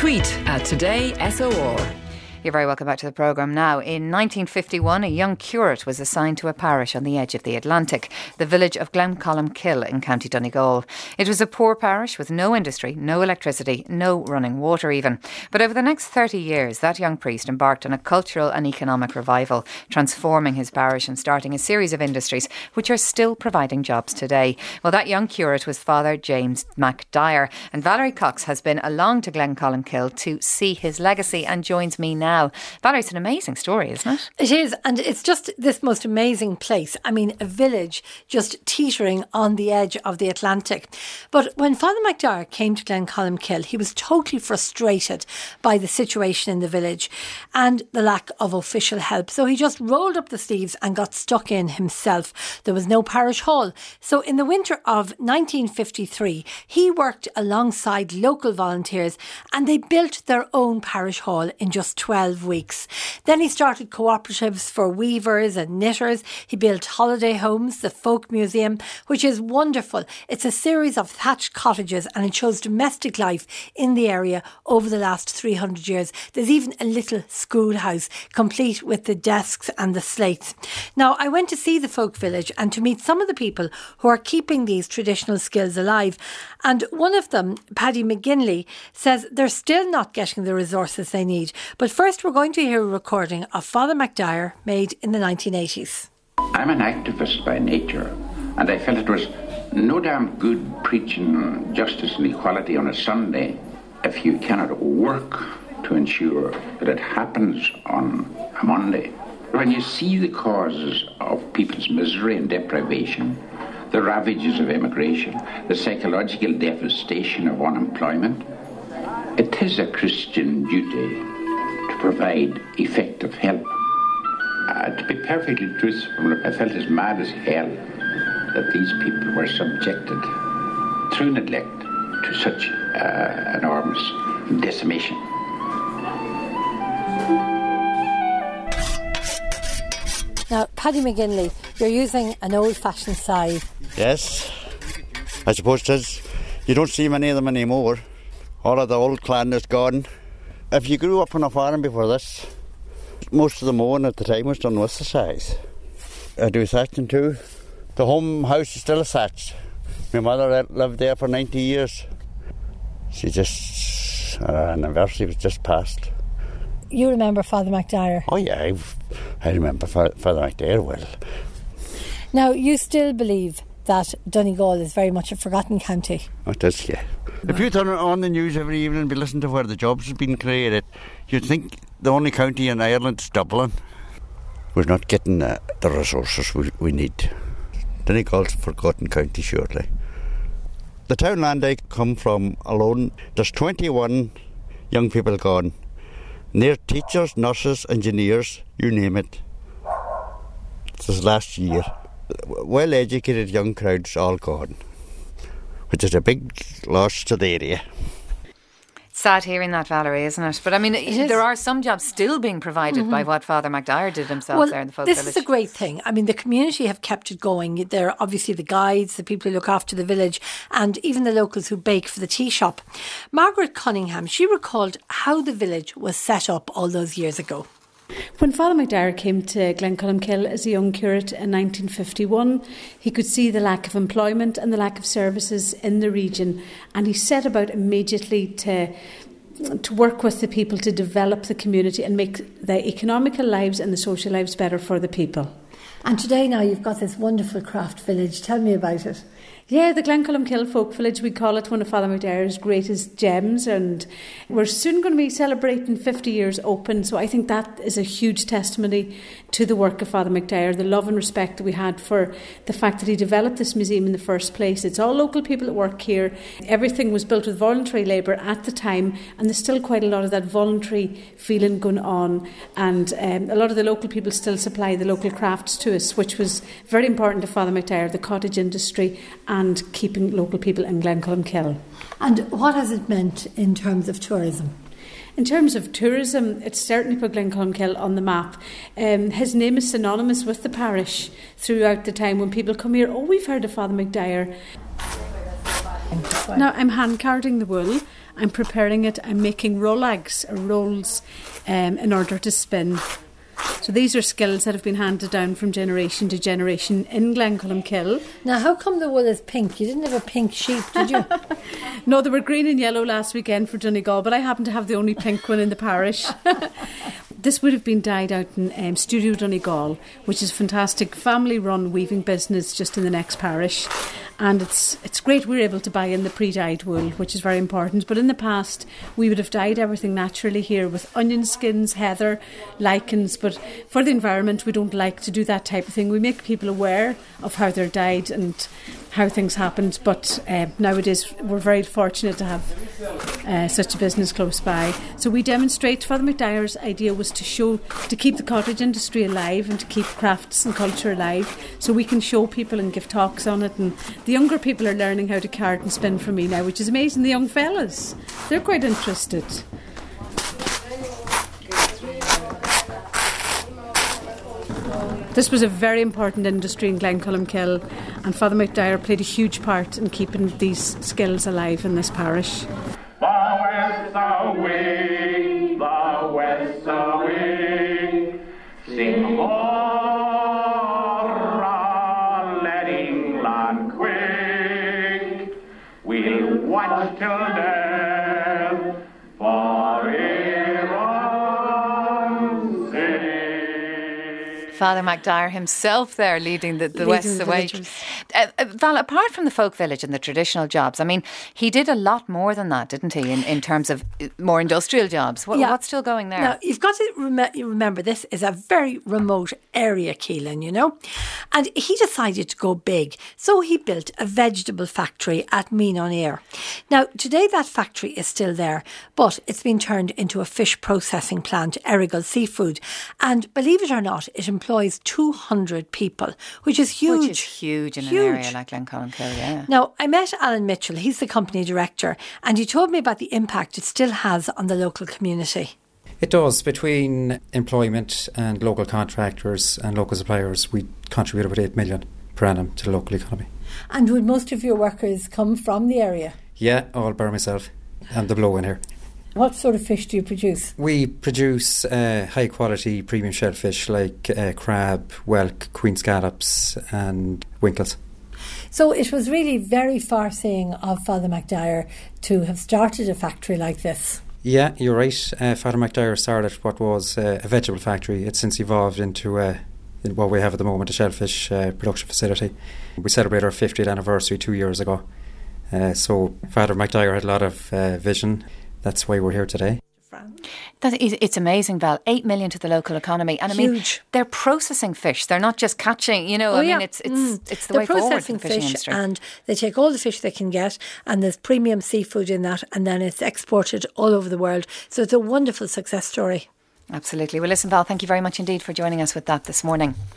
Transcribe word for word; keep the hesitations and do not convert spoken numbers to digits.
Tweet at Today S O R. You're very welcome back to the programme now. In nineteen fifty-one, a young curate was assigned to a parish on the edge of the Atlantic, the village of Glencolumkill in County Donegal. It was a poor parish with no industry, no electricity, no running water even. But over the next thirty years, that young priest embarked on a cultural and economic revival, transforming his parish and starting a series of industries which are still providing jobs today. Well, that young curate was Father James MacDyer, and Valerie Cox has been along to Glencolumkill to see his legacy and joins me now. Now, Valerie, it's an amazing story, isn't it? It is, and it's just this most amazing place. I mean, a village just teetering on the edge of the Atlantic. But when Father MacDyer came to Glencolumkill, he was totally frustrated by the situation in the village and the lack of official help. So he just rolled up the sleeves and got stuck in himself. There was no parish hall. So in the winter of nineteen fifty-three, he worked alongside local volunteers and they built their own parish hall in just twelve weeks. Then he started cooperatives for weavers and knitters. He built holiday homes, the Folk Museum, which is wonderful. It's a series of thatched cottages and it shows domestic life in the area over the last three hundred years. There's even a little schoolhouse complete with the desks and the slates. Now, I went to see the folk village and to meet some of the people who are keeping these traditional skills alive. And one of them, Paddy McGinley, says they're still not getting the resources they need. But first, we're going to hear a recording of Father MacDyer made in the nineteen eighties. I'm an activist by nature, and I felt it was no damn good preaching justice and equality on a Sunday if you cannot work to ensure that it happens on a Monday. When you see the causes of people's misery and deprivation, the ravages of immigration, the psychological devastation of unemployment, it is a Christian duty to provide effective help. Uh, to be perfectly truthful, I felt as mad as hell that these people were subjected through neglect to such uh, enormous decimation. Now, Paddy McGinley, you're using an old-fashioned scythe. Yes, I suppose it is. You don't see many of them anymore. All of the old clan is gone. If you grew up on a farm before this, most of the mowing at the time was done with the scythe. I do thatching too. The home house is still thatched. My mother lived there for ninety years. She just, her anniversary was just passed. You remember Father MacDyer? Oh yeah, I've, I remember Father MacDyer well. Now, you still believe that Donegal is very much a forgotten county? It is, yeah. If you turn on the news every evening and be listening to where the jobs have been created, you'd think the only county in Ireland is Dublin. We're not getting uh, the resources we, we need. Donegal's a forgotten county, surely. The townland I come from alone, there's twenty-one young people gone. And they're teachers, nurses, engineers, you name it. This is last year. Well-educated young crowds all gone, which is a big loss to the area. Sad hearing that, Valerie, isn't it? But I mean, is. there are some jobs still being provided mm-hmm. by what Father MacDyer did himself well, there in the folk this village. This is a great thing. I mean, the community have kept it going. There are obviously the guides, the people who look after the village, and even the locals who bake for the tea shop. Margaret Cunningham, she recalled how the village was set up all those years ago. When Father MacDyer came to Glencolumkill as a young curate in nineteen fifty-one, he could see the lack of employment and the lack of services in the region, and he set about immediately to to work with the people to develop the community and make the economical lives and the social lives better for the people. And today now you've got this wonderful craft village. Tell me about it. Yeah, the Glencolumkill Folk Village, we call it one of Father MacDyer's greatest gems, and we're soon going to be celebrating fifty years open, so I think that is a huge testimony to the work of Father MacDyer, the love and respect that we had for the fact that he developed this museum in the first place. It's all local people that work here. Everything was built with voluntary labour at the time, and there's still quite a lot of that voluntary feeling going on, and um, a lot of the local people still supply the local crafts to us, which was very important to Father MacDyer, the cottage industry and keeping local people in Glencolumkill. And what has it meant in terms of tourism? In terms of tourism, it's certainly put Glencolumkill on the map. Um, his name is synonymous with the parish throughout the time when people come here. Oh, we've heard of Father MacDyer. Now I'm hand carding the wool, I'm preparing it, I'm making rollags or rolls um, in order to spin. So these are skills that have been handed down from generation to generation in Glencolumkill. Now, how come the wool is pink? You didn't have a pink sheep, did you? No, they were green and yellow last weekend for Donegal, but I happen to have the only pink one in the parish. This would have been dyed out in um, Studio Donegal, which is a fantastic family-run weaving business just in the next parish. And it's it's great we're able to buy in the pre-dyed wool, which is very important. But in the past, we would have dyed everything naturally here with onion skins, heather, lichens. But for the environment, we don't like to do that type of thing. We make people aware of how they're dyed and how things happened. But uh, nowadays, we're very fortunate to have uh, such a business close by. So we demonstrate. Father McDyer's idea was to show, to keep the cottage industry alive and to keep crafts and culture alive. So we can show people and give talks on it. And the younger people are learning how to card and spin from me now, which is amazing. The young fellas, they're quite interested. This was a very important industry in Glencolumkill, and Father McDyer played a huge part in keeping these skills alive in this parish. The west away, the west away, sing more, let England quake. We'll watch till death for Iran's sake. Father McDyer himself there leading the, the Leading West the away. Uh, uh, Val, apart from the folk village and the traditional jobs, I mean, he did a lot more than that, didn't he, in, in terms of more industrial jobs? What, Yeah. What's still going there? Now, you've got to rem- remember this is a very remote area, Keelan, you know. And he decided to go big. So he built a vegetable factory at Mean on Air. Now, today that factory is still there, but it's been turned into a fish processing plant, Errigal Seafood. And believe it or not, it employs two hundred people, which is huge. Which is huge in Huge. an area like Glencolumkill, yeah. Now, I met Alan Mitchell, he's the company director, and he told me about the impact it still has on the local community. It does. Between employment and local contractors and local suppliers, we contribute about eight million per annum to the local economy. And would most of your workers come from the area? Yeah, all by myself and the blow in here. What sort of fish do you produce? We produce uh, high quality premium shellfish like uh, crab, whelk, queen scallops and winkles. So it was really very far-seeing of Father McDyer to have started a factory like this. Yeah, you're right. Uh, Father McDyer started what was uh, a vegetable factory. It's since evolved into uh, in what we have at the moment, a shellfish uh, production facility. We celebrated our fiftieth anniversary two years ago. Uh, so Father McDyer had a lot of uh, vision. That's why we're here today. That is, it's amazing, Val. Eight million to the local economy, and I mean, Huge. they're processing fish. They're not just catching. You know, Oh, I yeah. mean, it's it's Mm. it's the They're way forward for processing the fishing fish, industry. and they take all the fish they can get, and there's premium seafood in that, and then it's exported all over the world. So it's a wonderful success story. Absolutely. Well, listen, Val, thank you very much indeed for joining us with that this morning.